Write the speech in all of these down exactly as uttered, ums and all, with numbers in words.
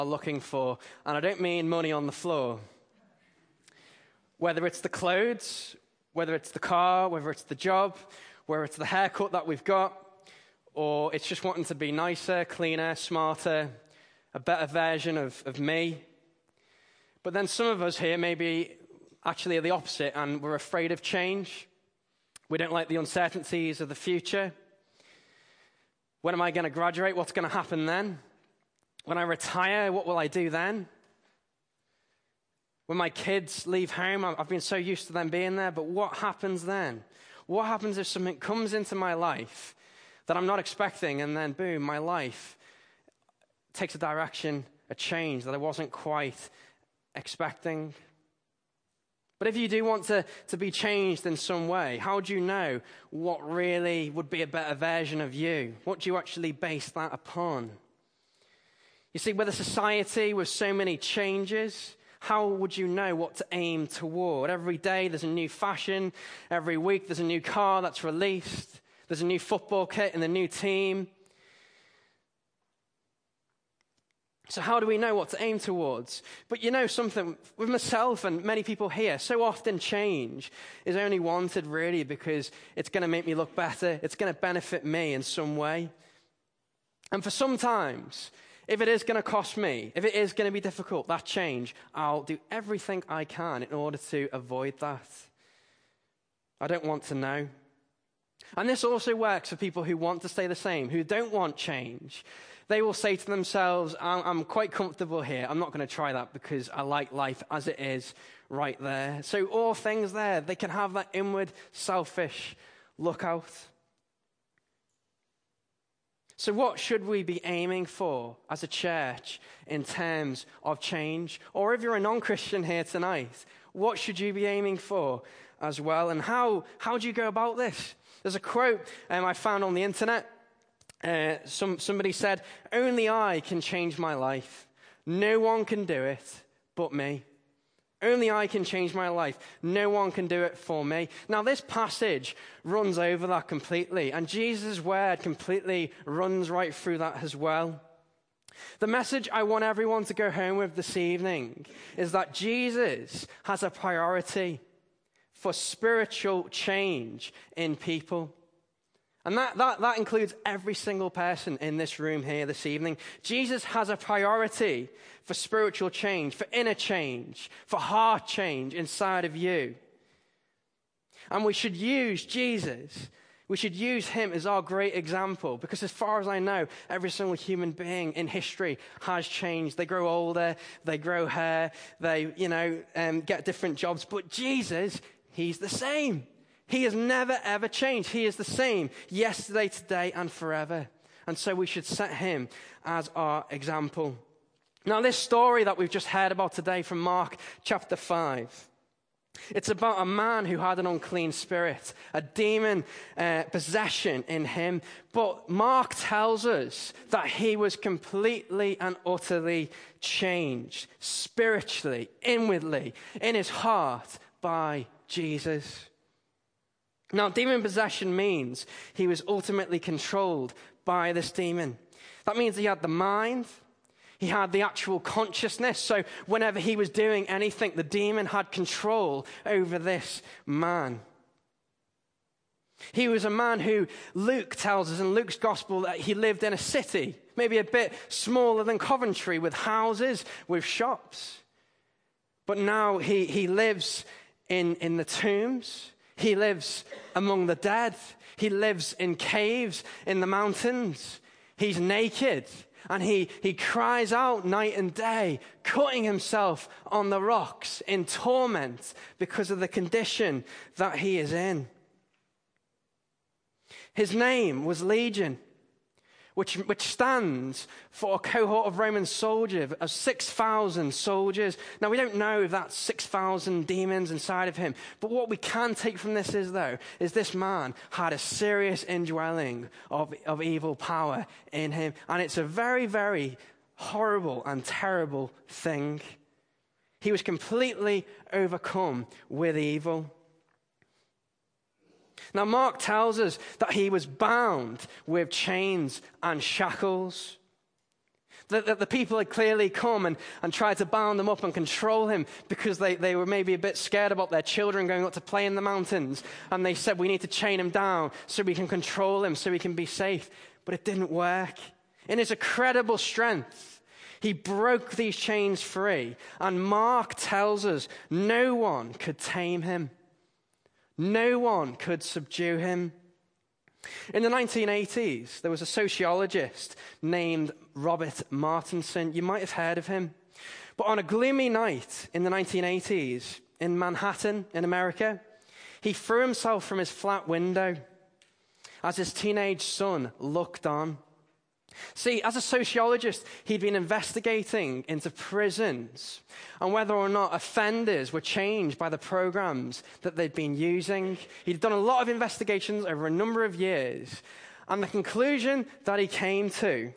are looking for, and I don't mean money on the floor. Whether it's the clothes, whether it's the car, whether it's the job, whether it's the haircut that we've got, or it's just wanting to be nicer, cleaner, smarter, a better version of, of me. But then some of us here maybe actually are the opposite, and we're afraid of change. We don't like the uncertainties of the future. When am I going to graduate? What's going to happen then? When I retire, what will I do then? When my kids leave home, I've been so used to them being there, but what happens then? What happens if something comes into my life that I'm not expecting, and then boom, my life takes a direction, a change that I wasn't quite expecting? But if you do want to, to be changed in some way, how do you know what really would be a better version of you? What do you actually base that upon? You see, with a society with so many changes, how would you know what to aim toward? Every day there's a new fashion. Every week there's a new car that's released. There's a new football kit and a new team. So how do we know what to aim towards? But you know something, with myself and many people here, so often change is only wanted really because it's going to make me look better. It's going to benefit me in some way. And for sometimes, if it is going to cost me, if it is going to be difficult, that change, I'll do everything I can in order to avoid that. I don't want to know. And this also works for people who want to stay the same, who don't want change. They will say to themselves, I'm, I'm quite comfortable here. I'm not going to try that because I like life as it is right there. So all things there, they can have that inward, selfish lookout. So what should we be aiming for as a church in terms of change? Or if you're a non-Christian here tonight, what should you be aiming for as well? And how, how do you go about this? There's a quote um, I found on the internet. Uh, some, somebody said, only I can change my life. No one can do it but me. Only I can change my life. No one can do it for me. Now, this passage runs over that completely, and Jesus' word completely runs right through that as well. The message I want everyone to go home with this evening is that Jesus has a priority for spiritual change in people. And that, that, that includes every single person in this room here this evening. Jesus has a priority for spiritual change, for inner change, for heart change inside of you. And we should use Jesus. We should use him as our great example, because as far as I know, every single human being in history has changed. They grow older, they grow hair, they, you know, um, get different jobs. But Jesus, he's the same. He has never, ever changed. He is the same yesterday, today, and forever. And so we should set him as our example. Now, this story that we've just heard about today from Mark chapter five, it's about a man who had an unclean spirit, a demon uh, possession in him. But Mark tells us that he was completely and utterly changed, spiritually, inwardly, in his heart by Jesus. Now, demon possession means he was ultimately controlled by this demon. That means he had the mind, he had the actual consciousness. So whenever he was doing anything, the demon had control over this man. He was a man who Luke tells us in Luke's gospel that he lived in a city, maybe a bit smaller than Coventry, with houses, with shops. But now he, he lives in, in the tombs. He lives among the dead. He lives in caves in the mountains. He's naked, and he, he cries out night and day, cutting himself on the rocks in torment because of the condition that he is in. His name was Legion, which, which stands for a cohort of Roman soldiers, of six thousand soldiers. Now, we don't know if that's six thousand demons inside of him, but what we can take from this is, though, is this man had a serious indwelling of, of evil power in him, and it's a very, very horrible and terrible thing. He was completely overcome with evil. Now, Mark tells us that he was bound with chains and shackles. That, that the people had clearly come and, and tried to bound him up and control him because they, they were maybe a bit scared about their children going up to play in the mountains. And they said, we need to chain him down so we can control him, so he can be safe. But it didn't work. In his incredible strength, he broke these chains free. And Mark tells us no one could tame him. No one could subdue him. In the nineteen eighties, there was a sociologist named Robert Martinson. You might have heard of him. But on a gloomy night in the nineteen eighties in Manhattan, in America, he threw himself from his flat window as his teenage son looked on. See, as a sociologist, he'd been investigating into prisons and whether or not offenders were changed by the programs that they'd been using. He'd done a lot of investigations over a number of years, and the conclusion that he came to,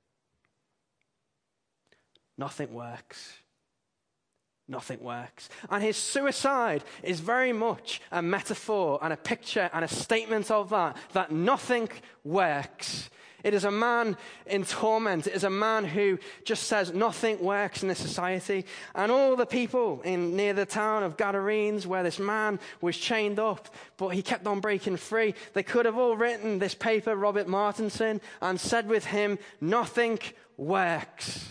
nothing works. Nothing works. And his suicide is very much a metaphor and a picture and a statement of that, that nothing works. It is a man in torment. It is a man who just says nothing works in this society. And all the people in near the town of Gadarenes where this man was chained up, but he kept on breaking free, they could have all written this paper, Robert Martinson, and said with him, nothing works.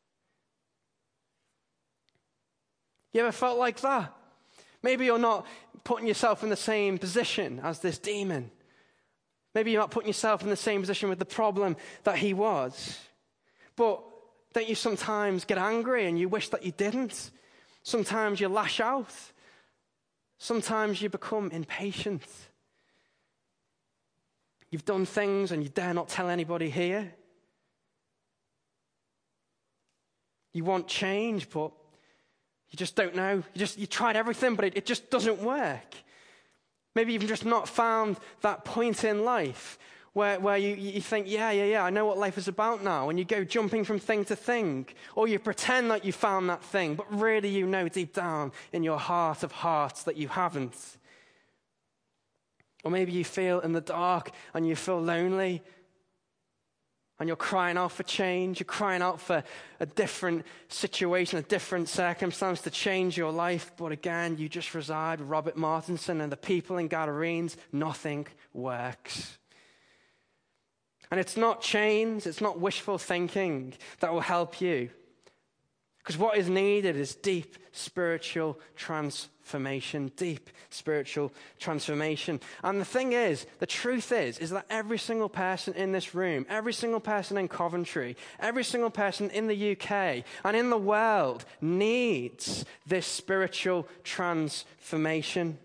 You ever felt like that? Maybe you're not putting yourself in the same position as this demon. Maybe you're not putting yourself in the same position with the problem that he was. But don't you sometimes get angry and you wish that you didn't? Sometimes you lash out. Sometimes you become impatient. You've done things and you dare not tell anybody here. You want change, but you just don't know. You just you tried everything, but it, it just doesn't work. Maybe you've just not found that point in life where, where you, you think, yeah, yeah, yeah, I know what life is about now. And you go jumping from thing to thing. Or you pretend that you found that thing, but really you know deep down in your heart of hearts that you haven't. Or maybe you feel in the dark and you feel lonely. And you're crying out for change. You're crying out for a different situation, a different circumstance to change your life. But again, you just reside with Robert Martinson and the people in Gadarenes. Nothing works. And it's not chains, it's not wishful thinking that will help you. Because what is needed is deep spiritual transformation. Deep spiritual transformation. And the thing is, the truth is, is that every single person in this room, every single person in Coventry, every single person in the U K and in the world needs this spiritual transformation.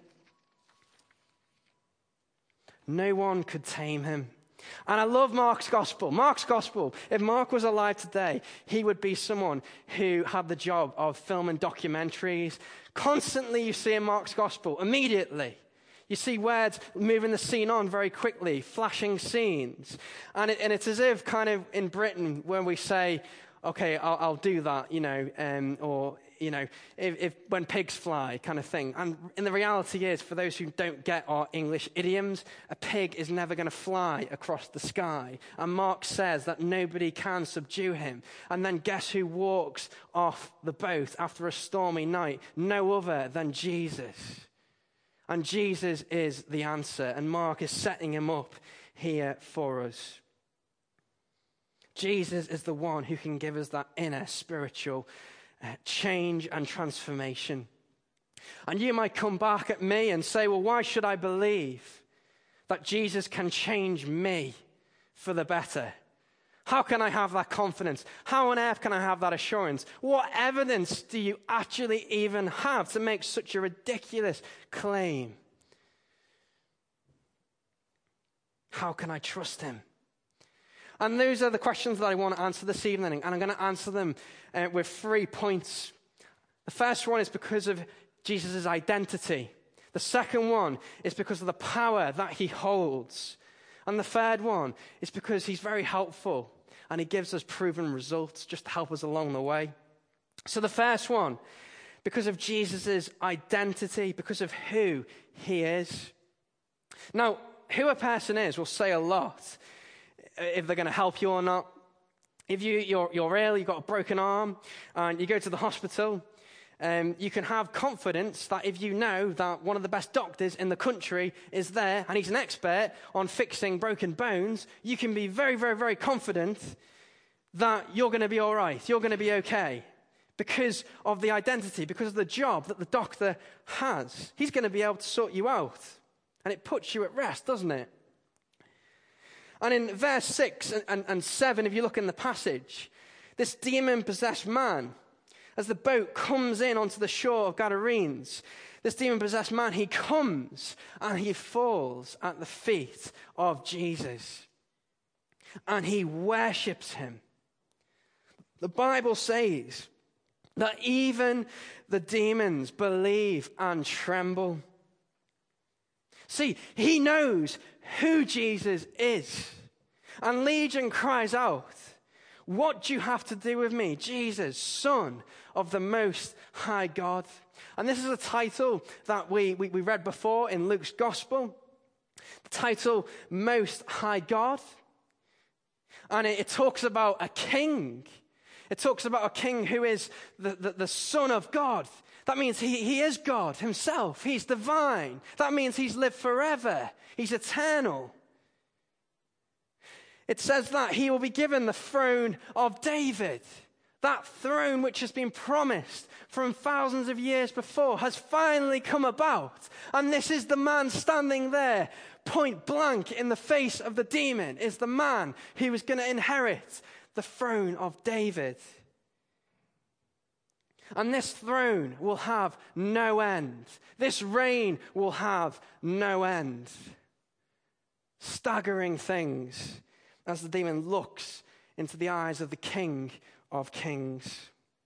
No one could tame him. And I love Mark's gospel. Mark's gospel, if Mark was alive today, he would be someone who had the job of filming documentaries. Constantly you see in Mark's gospel, immediately, you see words moving the scene on very quickly, flashing scenes. And, it, and it's as if kind of in Britain when we say, okay, I'll, I'll do that, you know, um, or, you know, if, if when pigs fly kind of thing. And, and the reality is, for those who don't get our English idioms, a pig is never going to fly across the sky. And Mark says that nobody can subdue him. And then guess who walks off the boat after a stormy night? No other than Jesus. And Jesus is the answer. And Mark is setting him up here for us. Jesus is the one who can give us that inner spiritual uh, change and transformation. And you might come back at me and say, well, why should I believe that Jesus can change me for the better? How can I have that confidence? How on earth can I have that assurance? What evidence do you actually even have to make such a ridiculous claim? How can I trust him? And those are the questions that I want to answer this evening. And I'm going to answer them uh, with three points. The first one is because of Jesus' identity. The second one is because of the power that he holds. And the third one is because he's very helpful. And he gives us proven results just to help us along the way. So the first one, because of Jesus' identity, because of who he is. Now, who a person is will say a lot. If they're going to help you or not, If you, you're, you're ill, you've got a broken arm, and you go to the hospital, um, you can have confidence that if you know that one of the best doctors in the country is there, and he's an expert on fixing broken bones, you can be very, very, very confident that you're going to be all right, you're going to be okay, because of the identity, because of the job that the doctor has. He's going to be able to sort you out, and it puts you at rest, doesn't it? And in verse six and, and, and seven, if you look in the passage, this demon-possessed man, as the boat comes in onto the shore of Gadarenes, this demon-possessed man, he comes and he falls at the feet of Jesus. And he worships him. The Bible says that even the demons believe and tremble. See, he knows who Jesus is. And Legion cries out, "What do you have to do with me, Jesus, Son of the Most High God?" And this is a title that we, we, we read before in Luke's Gospel. The title, Most High God. And it, it talks about a king. It talks about a king who is the, the, the Son of God. That means he, he is God himself. He's divine. That means he's lived forever. He's eternal. It says that he will be given the throne of David. That throne which has been promised from thousands of years before has finally come about. And this is the man standing there, point blank in the face of the demon, is the man who was going to inherit the throne of David. And this throne will have no end. This reign will have no end. Staggering things as the demon looks into the eyes of the King of Kings.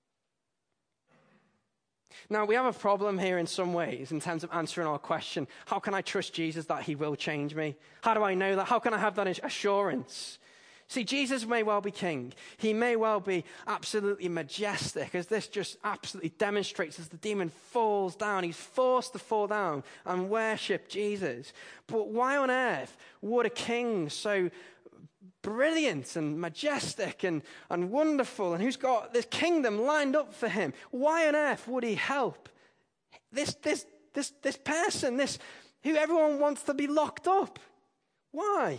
Now, we have a problem here in some ways in terms of answering our question, how can I trust Jesus that he will change me? How do I know that? How can I have that assurance? See, Jesus may well be king. He may well be absolutely majestic, as this just absolutely demonstrates as the demon falls down. He's forced to fall down and worship Jesus. But why on earth would a king so brilliant and majestic and, and wonderful, and who's got this kingdom lined up for him, why on earth would he help this, this, this, this person, this who everyone wants to be locked up? Why?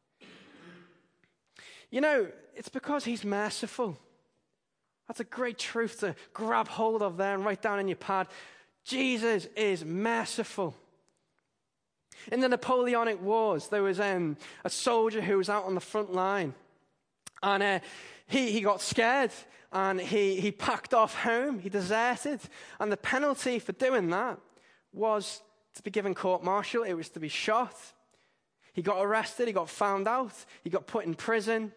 You know, it's because he's merciful. That's a great truth to grab hold of there and write down in your pad. Jesus is merciful. In the Napoleonic Wars, there was um, a soldier who was out on the front line. And uh, he, he got scared and he, he packed off home. He deserted. And the penalty for doing that was to be given court-martial. It was to be shot. He got arrested. He got found out. He got put in prison.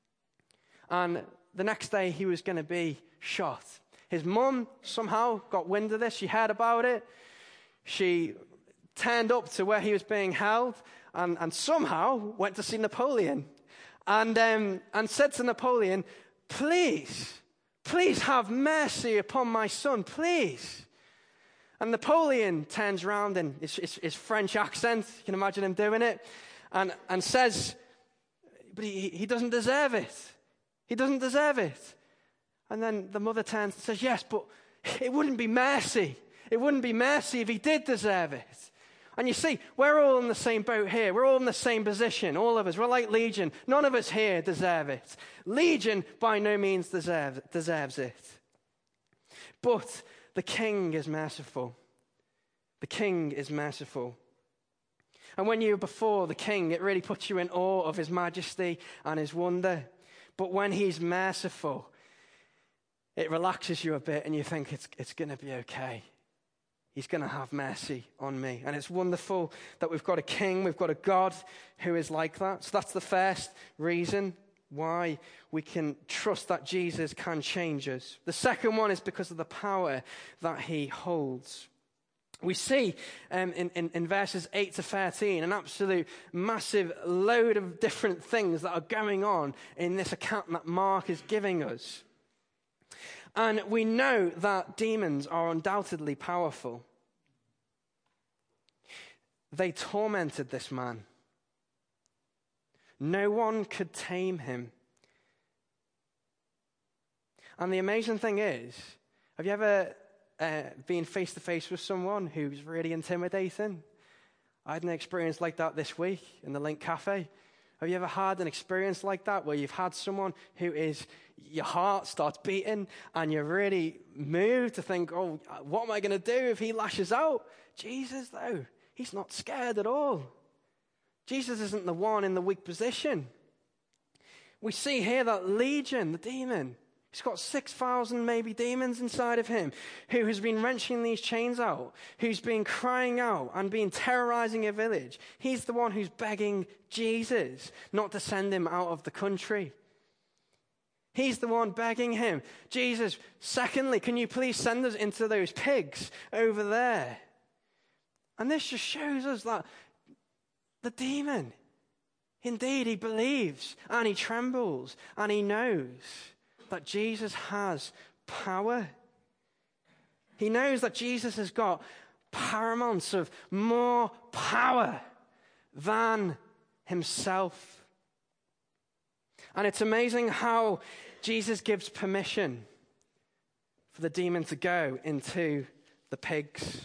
And the next day, he was going to be shot. His mum somehow got wind of this. She heard about it. She turned up to where he was being held and, and somehow went to see Napoleon and, um, and said to Napoleon, please, please have mercy upon my son, please. And Napoleon turns around in his, his, his French accent, you can imagine him doing it, and, and says, but he, he doesn't deserve it. He doesn't deserve it. And then the mother turns and says, yes, but it wouldn't be mercy. It wouldn't be mercy if he did deserve it. And you see, we're all in the same boat here. We're all in the same position, all of us. We're like Legion. None of us here deserve it. Legion by no means deserves, deserves it. But the king is merciful. The king is merciful. And when you're before the king, it really puts you in awe of his majesty and his wonder. But when he's merciful, it relaxes you a bit and you think it's, it's going to be okay. He's going to have mercy on me. And it's wonderful that we've got a king, we've got a God who is like that. So that's the first reason why we can trust that Jesus can change us. The second one is because of the power that he holds. We see um, in, in, in verses eight to thirteen an absolute massive load of different things that are going on in this account that Mark is giving us. And we know that demons are undoubtedly powerful. They tormented this man. No one could tame him. And the amazing thing is, have you ever uh, been face-to-face with someone who's really intimidating? I had an experience like that this week in the Link Cafe. Have you ever had an experience like that where you've had someone who is, your heart starts beating and you're really moved to think, oh, what am I going to do if he lashes out? Jesus, though, he's not scared at all. Jesus isn't the one in the weak position. We see here that Legion, the demon, he's got six thousand maybe demons inside of him, who has been wrenching these chains out, who's been crying out and been terrorizing a village. He's the one who's begging Jesus not to send him out of the country. He's the one begging him, Jesus, secondly, can you please send us into those pigs over there? And this just shows us that the demon, indeed, he believes and he trembles and he knows that Jesus has power. He knows that Jesus has got paramounts of more power than himself. And it's amazing how Jesus gives permission for the demon to go into the pigs.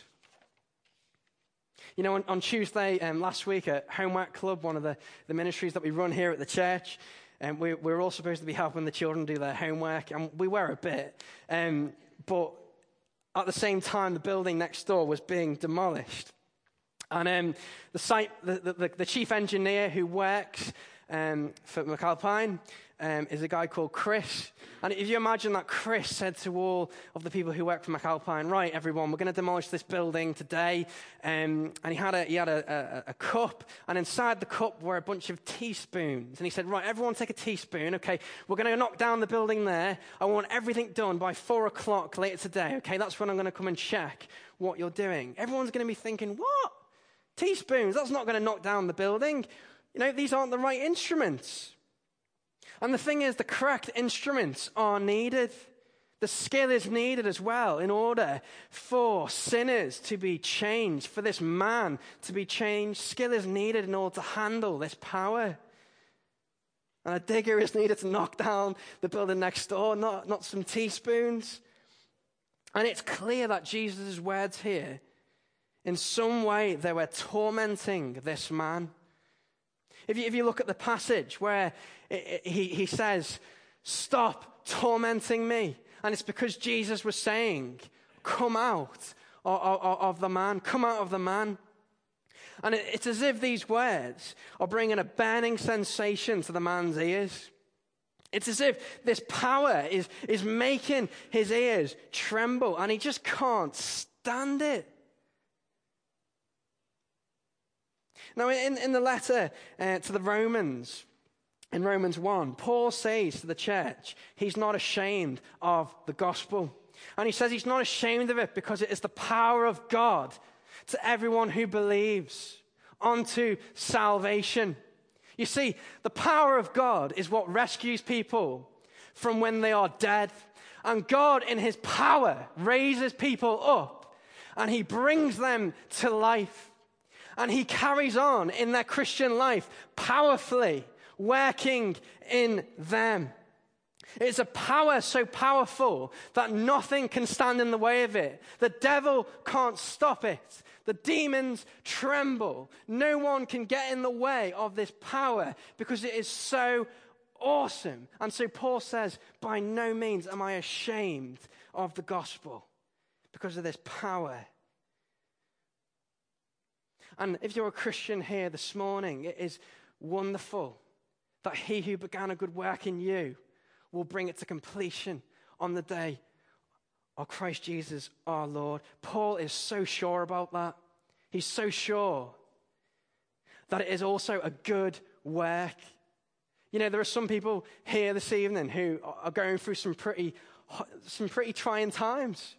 You know, on, on Tuesday um, last week at Homework Club, one of the, the ministries that we run here at the church, and we, we're all supposed to be helping the children do their homework, and we were a bit. Um, but at the same time, the building next door was being demolished. And um, the site, the, the, the chief engineer who works um, for McAlpine um, is a guy called Chris. And if you imagine that Chris said to all of the people who work for McAlpine, right, everyone, we're going to demolish this building today. Um, and he had, a, he had a, a, a cup, and inside the cup were a bunch of teaspoons. And he said, right, everyone take a teaspoon. Okay, we're going to knock down the building there. I want everything done by four o'clock later today. Okay, that's when I'm going to come and check what you're doing. Everyone's going to be thinking, what? Teaspoons, that's not going to knock down the building. You know, these aren't the right instruments. And the thing is, the correct instruments are needed. The skill is needed as well in order for sinners to be changed, for this man to be changed. Skill is needed in order to handle this power. And a digger is needed to knock down the building next door, not, not some teaspoons. And it's clear that Jesus' words here, in some way, they were tormenting this man. If you, if you look at the passage where it, it, he, he says, stop tormenting me. And it's because Jesus was saying, come out of, of, of the man, come out of the man. And it, it's as if these words are bringing a burning sensation to the man's ears. It's as if this power is, is making his ears tremble, and he just can't stand it. Now, in, in the letter uh, to the Romans, in Romans one, Paul says to the church, he's not ashamed of the gospel. And he says he's not ashamed of it because it is the power of God to everyone who believes unto salvation. You see, the power of God is what rescues people from when they are dead. And God, in his power, raises people up and he brings them to life. And he carries on in their Christian life powerfully, working in them. It's a power so powerful that nothing can stand in the way of it. The devil can't stop it. The demons tremble. No one can get in the way of this power because it is so awesome. And so Paul says, by no means am I ashamed of the gospel because of this power. And if you're a Christian here this morning, it is wonderful that he who began a good work in you will bring it to completion on the day of Christ Jesus our Lord. Paul is so sure about that. He's so sure that it is also a good work. You know, there are some people here this evening who are going through some pretty, some pretty trying times.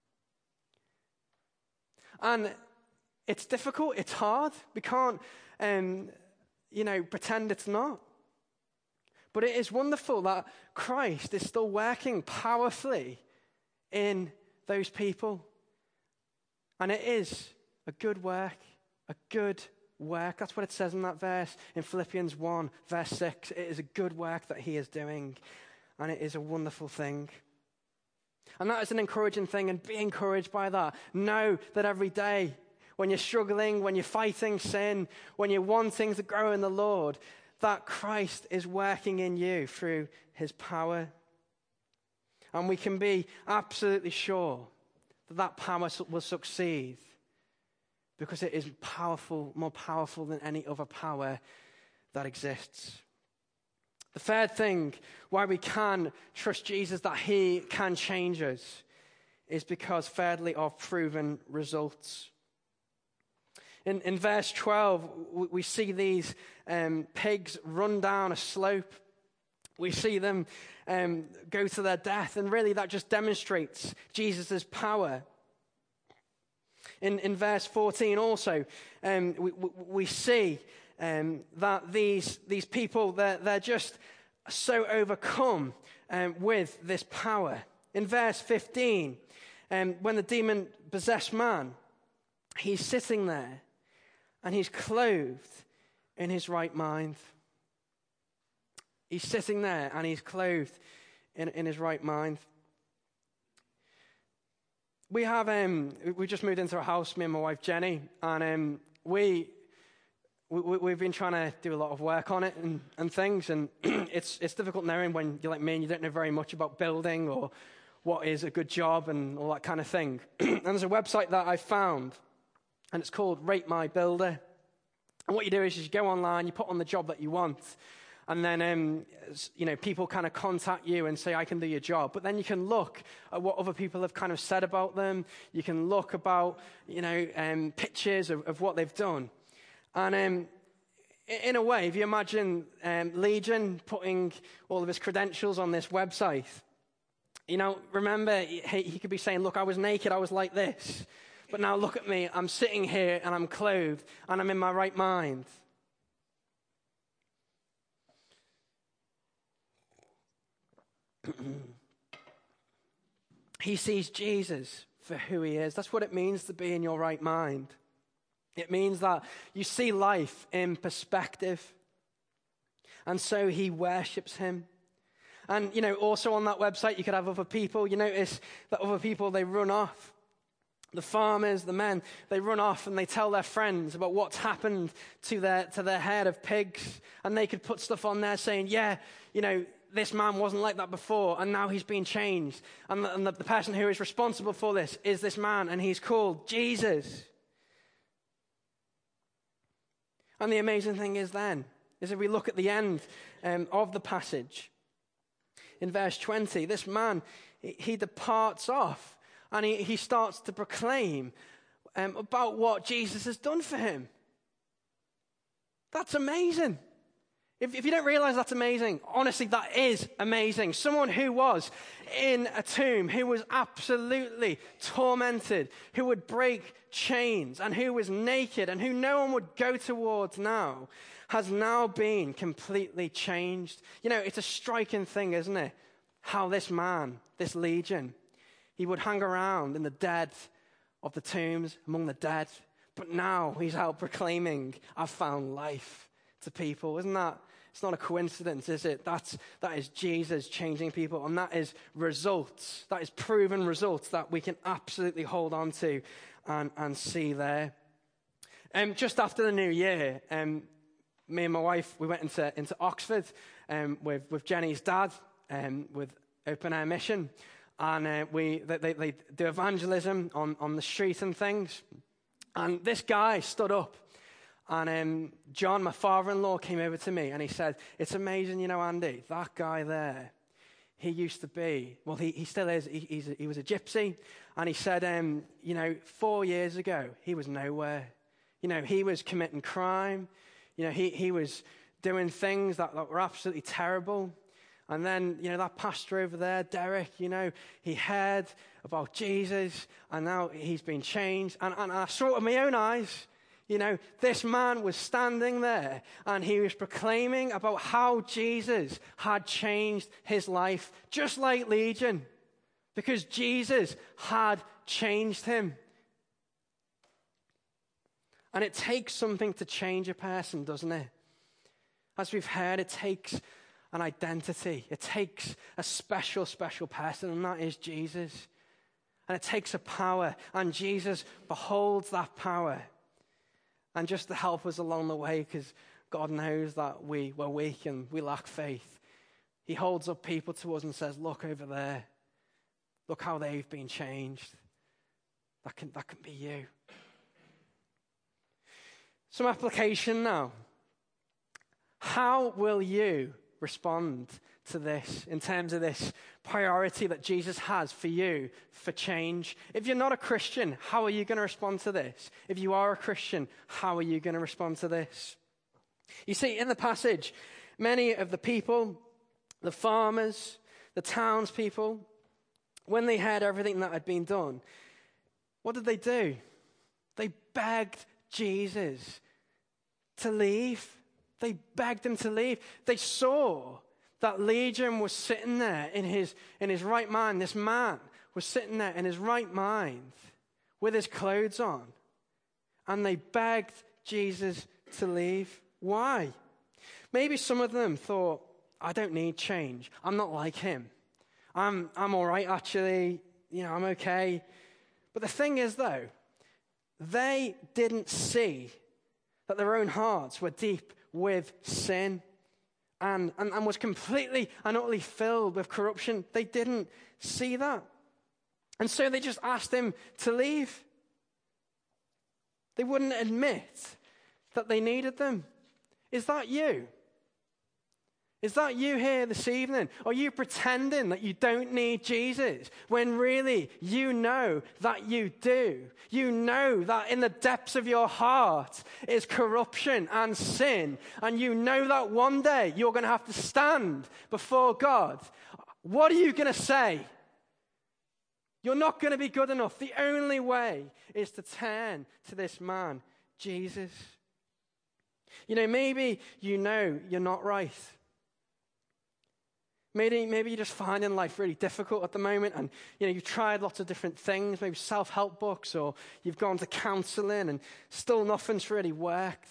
And it's difficult, it's hard. We can't, um, you know, pretend it's not. But it is wonderful that Christ is still working powerfully in those people. And it is a good work, a good work. That's what it says in that verse in Philippians one, verse six. It is a good work that he is doing, and it is a wonderful thing. And that is an encouraging thing, and be encouraged by that. Know that every day, when you're struggling, when you're fighting sin, when you're wanting to grow in the Lord, that Christ is working in you through his power. And we can be absolutely sure that that power will succeed because it is powerful, more powerful than any other power that exists. The third thing why we can trust Jesus that he can change us is because, thirdly, of proven results. In, in verse twelve, we, we see these um, pigs run down a slope. We see them um, go to their death, and really that just demonstrates Jesus' power. In, in verse fourteen also, um, we, we, we see um, that these, these people, they're, they're just so overcome um, with this power. In verse fifteen, um, when the demon-possessed man, he's sitting there, and he's clothed in his right mind. He's sitting there, and he's clothed in, in his right mind. We have, um, we just moved into a house, me and my wife Jenny, and um, we, we, we've been trying to do a lot of work on it and, and things, and it's it's difficult knowing when you're like me and you don't know very much about building or what is a good job and all that kind of thing. And there's a website that I found, and it's called Rate My Builder. And what you do is you go online, you put on the job that you want, and then, um, you know, people kind of contact you and say, I can do your job. But then you can look at what other people have kind of said about them. You can look about, you know, um, pictures of, of what they've done. And um, in a way, if you imagine um, Legion putting all of his credentials on this website, you know, remember, he, he could be saying, look, I was naked, I was like this. But now look at me, I'm sitting here and I'm clothed and I'm in my right mind. He sees Jesus for who he is. That's what it means to be in your right mind. It means that you see life in perspective. And so he worships him. And, you know, also on that website, you could have other people. You notice that other people, they run off. The farmers, the men, they run off and they tell their friends about what's happened to their to their herd of pigs. And they could put stuff on there saying, yeah, you know, this man wasn't like that before, and now he's been changed. And the, and the, the person who is responsible for this is this man, and he's called Jesus. And the amazing thing is then, is if we look at the end um, of the passage, in verse twenty, this man, he, he departs off, and he, he starts to proclaim um, about what Jesus has done for him. That's amazing. If, if you don't realize that's amazing, honestly, that is amazing. Someone who was in a tomb, who was absolutely tormented, who would break chains, and who was naked, and who no one would go towards now, has now been completely changed. You know, it's a striking thing, isn't it? How this man, this Legion, he would hang around in the dead of the tombs, among the dead, but now he's out proclaiming, I've found life to people. Isn't that? It's not a coincidence, is it? That's, that is Jesus changing people, and that is results. That is proven results that we can absolutely hold on to and, and see there. Um, just after the new year, um, me and my wife, we went into, into Oxford um, with, with Jenny's dad, um, with Open Air Mission, and uh, we they, they, they do evangelism on, on the street and things. And this guy stood up. And um, John, my father-in-law, came over to me and he said, it's amazing, you know, Andy, that guy there, he used to be, well, he, he still is, he, he's a, he was a gypsy. And he said, um, you know, four years ago, he was nowhere. You know, he was committing crime. You know, he, he was doing things that, that were absolutely terrible. And then, you know, that pastor over there, Derek, you know, he heard about Jesus and now he's been changed. And, and I saw it with my own eyes. You know, this man was standing there and he was proclaiming about how Jesus had changed his life, just like Legion, because Jesus had changed him. And it takes something to change a person, doesn't it? As we've heard, it takes an identity. It takes a special, special person, and that is Jesus. And it takes a power, and Jesus beholds that power. And just to help us along the way, because God knows that we were weak and we lack faith, he holds up people to us and says, look over there. Look how they've been changed. That can, that can be you. Some application now. How will you respond to this in terms of this priority that Jesus has for you for change? If you're not a Christian, how are you going to respond to this? If you are a Christian, how are you going to respond to this? You see, in the passage, many of the people, the farmers, the townspeople, when they heard everything that had been done, what did they do? They begged Jesus to leave. They begged him to leave. They saw that Legion was sitting there in his, in his right mind. This man was sitting there in his right mind with his clothes on. And they begged Jesus to leave. Why? Maybe some of them thought, I don't need change. I'm not like him. I'm, I'm all right, actually. You know, I'm okay. But the thing is, though, they didn't see that their own hearts were deep with sin and, and, and was completely and utterly filled with corruption. They didn't see that. And so they just asked him to leave. They wouldn't admit that they needed them. Is that you? Is that you here this evening? Are you pretending that you don't need Jesus when really you know that you do? You know that in the depths of your heart is corruption and sin, and you know that one day you're going to have to stand before God. What are you going to say? You're not going to be good enough. The only way is to turn to this man, Jesus. You know, maybe you know you're not right. Maybe, maybe you're just finding life really difficult at the moment, and you know, you've tried lots of different things, maybe self-help books, or you've gone to counseling, and still nothing's really worked.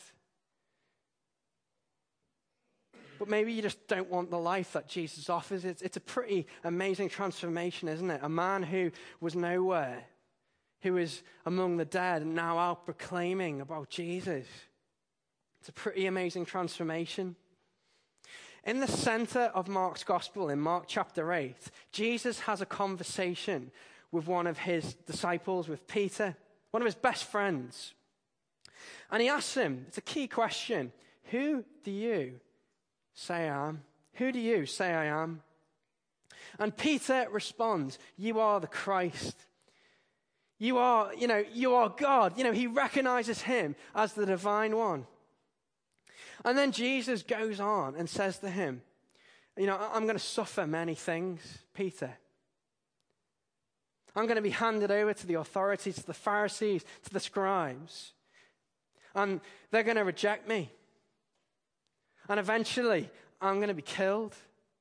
But maybe you just don't want the life that Jesus offers. It's, it's a pretty amazing transformation, isn't it? A man who was nowhere, who is among the dead, and now out proclaiming about Jesus. It's a pretty amazing transformation. In the center of Mark's gospel, in Mark chapter eight, Jesus has a conversation with one of his disciples, with Peter, one of his best friends. And he asks him, it's a key question, who do you say I am? Who do you say I am? And Peter responds, you are the Christ. You are, you know, you are God. You know, he recognizes him as the divine one. And then Jesus goes on and says to him, you know, I'm going to suffer many things, Peter. I'm going to be handed over to the authorities, to the Pharisees, to the scribes. And they're going to reject me. And eventually, I'm going to be killed.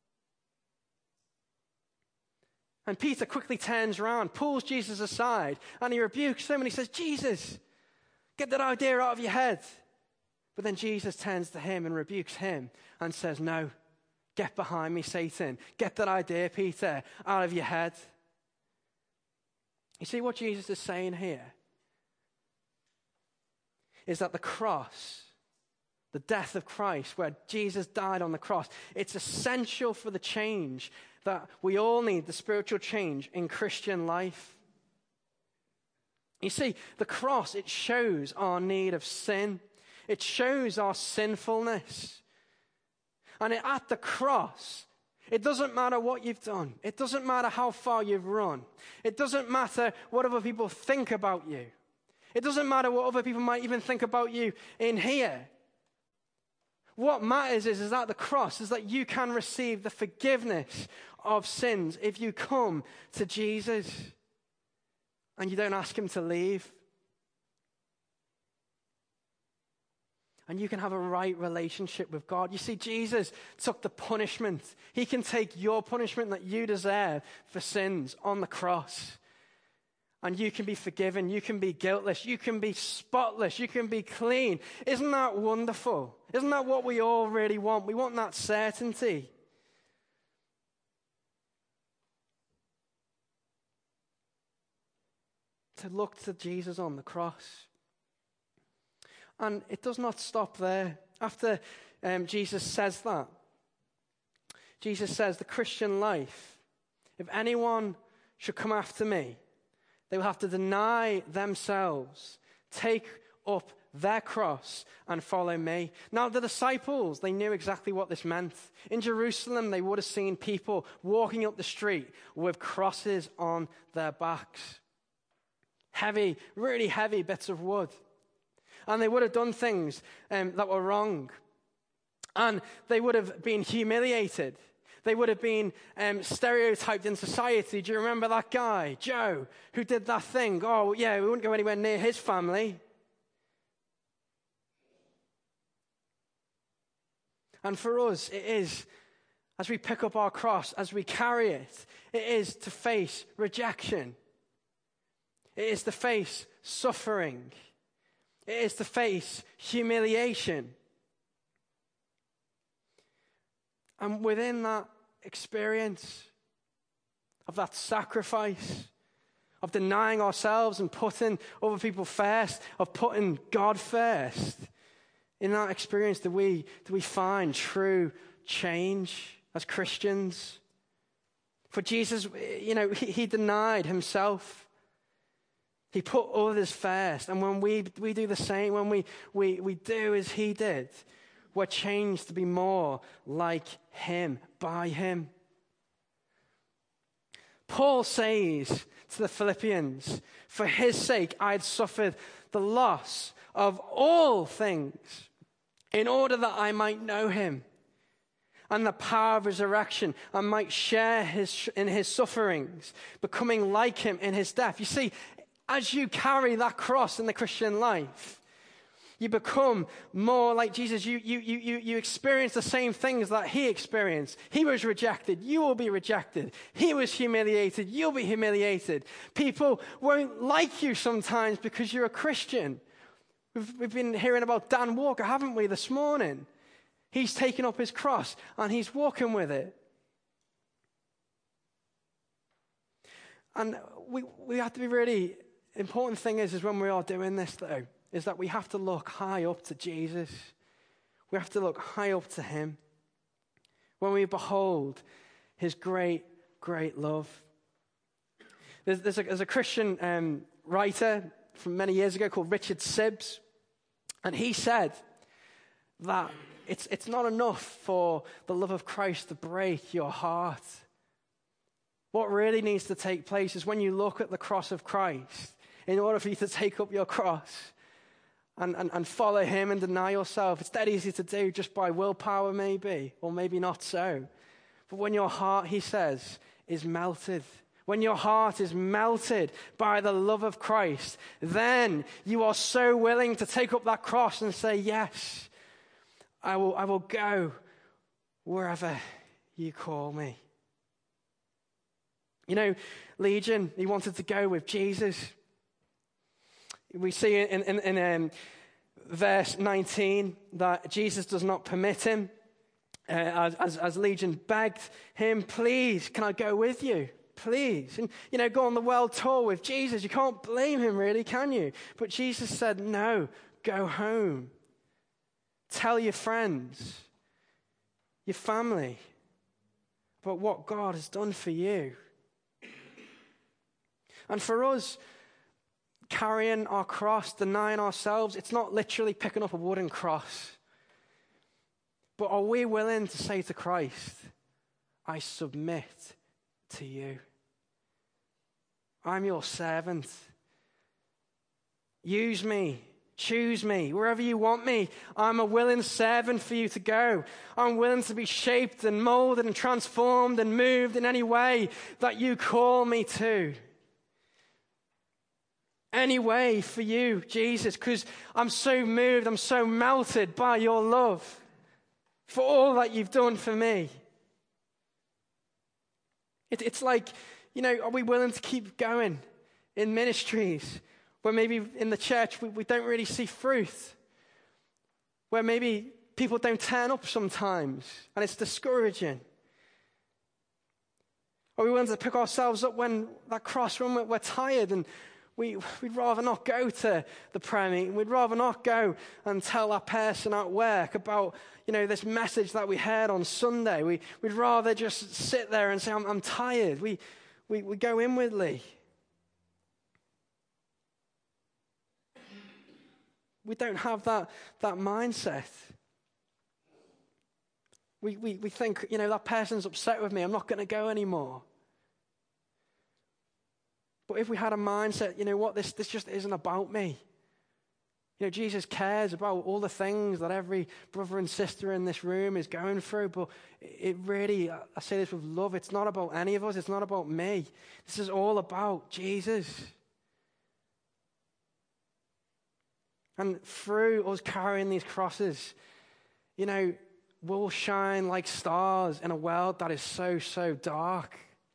And Peter quickly turns around, pulls Jesus aside, and he rebukes him, and he says, Jesus, get that idea out of your head. But then Jesus turns to him and rebukes him and says, no, get behind me, Satan. Get that idea, Peter, out of your head. You see what Jesus is saying here? Is that the cross, the death of Christ, where Jesus died on the cross, it's essential for the change that we all need, the spiritual change in Christian life. You see, the cross, it shows our need of sin. It shows our sinfulness. And it, at the cross, it doesn't matter what you've done. It doesn't matter how far you've run. It doesn't matter what other people think about you. It doesn't matter what other people might even think about you in here. What matters is, is at the cross is that you can receive the forgiveness of sins if you come to Jesus and you don't ask him to leave. And you can have a right relationship with God. You see, Jesus took the punishment. He can take your punishment that you deserve for sins on the cross. And you can be forgiven. You can be guiltless. You can be spotless. You can be clean. Isn't that wonderful? Isn't that what we all really want? We want that certainty. to look to Jesus on the cross. And it does not stop there. After um, Jesus says that, Jesus says the Christian life, if anyone should come after me, they will have to deny themselves, take up their cross and follow me. Now, the disciples, they knew exactly what this meant. In Jerusalem, they would have seen people walking up the street with crosses on their backs. Heavy, really heavy bits of wood. And they would have done things um, that were wrong. And they would have been humiliated. They would have been um, stereotyped in society. Do you remember that guy, Joe, who did that thing? Oh, yeah, we wouldn't go anywhere near his family. And for us, it is, as we pick up our cross, as we carry it, it is to face rejection. It is to face suffering. It is to face humiliation. And within that experience of that sacrifice, of denying ourselves and putting other people first, of putting God first, in that experience do we, do we find true change as Christians? For Jesus, you know, he, he denied himself. He put others first. And when we, we do the same, when we, we, we do as he did, we're changed to be more like him, by him. Paul says to the Philippians, for his sake I had suffered the loss of all things in order that I might know him and the power of his resurrection and might share his, in his sufferings, becoming like him in his death. You see, as you carry that cross in the Christian life, you become more like Jesus. You, you, you, you, you experience the same things that he experienced. He was rejected. You will be rejected. He was humiliated. You'll be humiliated. People won't like you sometimes because you're a Christian. We've, we've been hearing about Dan Walker, haven't we, this morning? He's taken up his cross and he's walking with it. And we, we have to be really, important thing is, is when we are doing this though, is that we have to look high up to Jesus. We have to look high up to him. When we behold his great, great love. There's, there's, a, there's a Christian um, writer from many years ago called Richard Sibbes. And he said that it's, it's not enough for the love of Christ to break your heart. What really needs to take place is when you look at the cross of Christ, in order for you to take up your cross and, and, and follow him and deny yourself, it's that easy to do just by willpower maybe, or maybe not so. But when your heart, he says, is melted, when your heart is melted by the love of Christ, then you are so willing to take up that cross and say, yes, I will, I will go wherever you call me. You know, Legion, he wanted to go with Jesus. We see in, in, in um, verse nineteen that Jesus does not permit him. Uh, as, as, as Legion begged him, please, can I go with you? Please. And, you know, go on the world tour with Jesus. You can't blame him really, can you? But Jesus said, no, go home. Tell your friends, your family, about what God has done for you. And for us, carrying our cross, denying ourselves, it's not literally picking up a wooden cross. But are we willing to say to Christ, I submit to you. I'm your servant. Use me. Choose me. Wherever you want me, I'm a willing servant for you to go. I'm willing to be shaped and molded and transformed and moved in any way that you call me to. Any way for you, Jesus, because I'm so moved, I'm so melted by your love for all that you've done for me. It, it's like, you know, are we willing to keep going in ministries where maybe in the church we, we don't really see fruit, where maybe people don't turn up sometimes and it's discouraging? Are we willing to pick ourselves up when that cross, when we're, we're tired and We, we'd rather not go to the prayer meeting. We'd rather not go and tell that person at work about, you know, this message that we heard on Sunday. We, we'd rather just sit there and say, I'm, I'm tired. We, we, we go inwardly. We don't have that, that mindset. We, we, we think, you know, that person's upset with me. I'm not going to go anymore. But if we had a mindset, you know what, this, this just isn't about me. You know, Jesus cares about all the things that every brother and sister in this room is going through, but it really, I say this with love, it's not about any of us, it's not about me. This is all about Jesus. And through us carrying these crosses, you know, we'll shine like stars in a world that is so, so dark.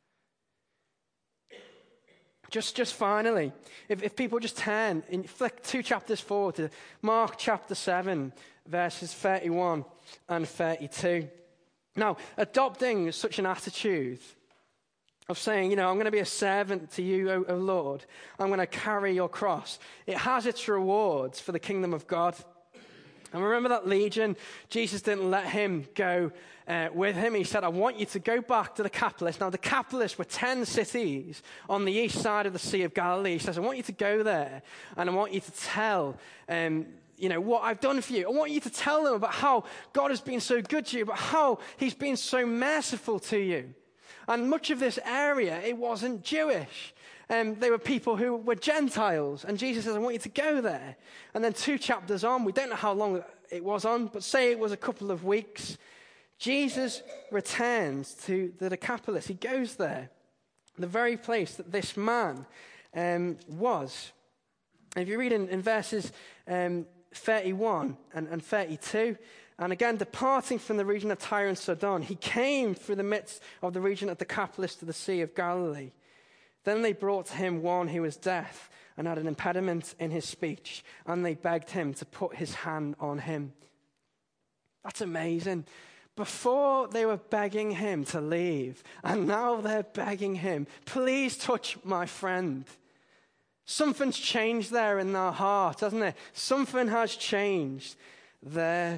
Just, just finally, if, if people just turn, and flick two chapters forward to Mark chapter seven, verses thirty-one and thirty-two. Now, adopting such an attitude of saying, you know, I'm going to be a servant to you, O, o Lord. I'm going to carry your cross. It has its rewards for the kingdom of God. And remember that legion, Jesus didn't let him go uh, with him. He said, I want you to go back to the Decapolis. Now, the Decapolis were ten cities on the east side of the Sea of Galilee. He says, I want you to go there, and I want you to tell, um, you know, what I've done for you. I want you to tell them about how God has been so good to you, about how he's been so merciful to you. And much of this area, it wasn't Jewish. Um, they were people who were Gentiles. And Jesus says, I want you to go there. And then two chapters on, we don't know how long it was on, but say it was a couple of weeks, Jesus returns to the Decapolis. He goes there, the very place that this man um, was. And if you read in, in verses um, thirty-one and, and thirty-two, and again, departing from the region of Tyre and Sidon, he came through the midst of the region of Decapolis to the Sea of Galilee. Then they brought to him one who was deaf and had an impediment in his speech, and they begged him to put his hand on him. That's amazing. Before they were begging him to leave, and now they're begging him, please touch my friend. Something's changed there in their heart, hasn't it? Something has changed there.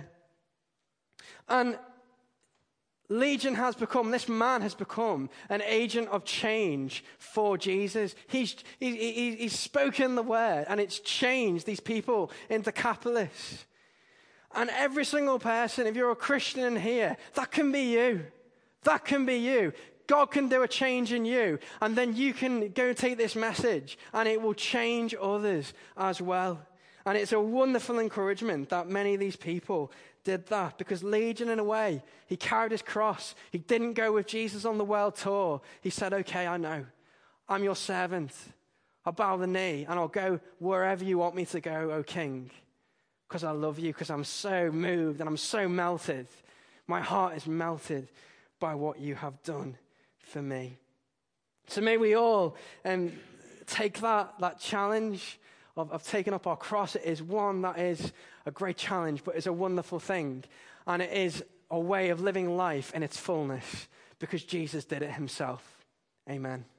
And Legion has become, this man has become an agent of change for Jesus. He's, he, he, he's spoken the word, and it's changed these people in Decapolis. And every single person, if you're a Christian in here, that can be you. That can be you. God can do a change in you, and then you can go take this message, and it will change others as well. And it's a wonderful encouragement that many of these people did that, because Legion, in a way, he carried his cross. He didn't go with Jesus on the world tour. He said, okay, I know. I'm your servant. I'll bow the knee, and I'll go wherever you want me to go, O King, because I love you, because I'm so moved, and I'm so melted. My heart is melted by what you have done for me. So may we all um, take that, that challenge Of, of taking up our cross. It is one that is a great challenge, but it's a wonderful thing. And it is a way of living life in its fullness, because Jesus did it himself. Amen.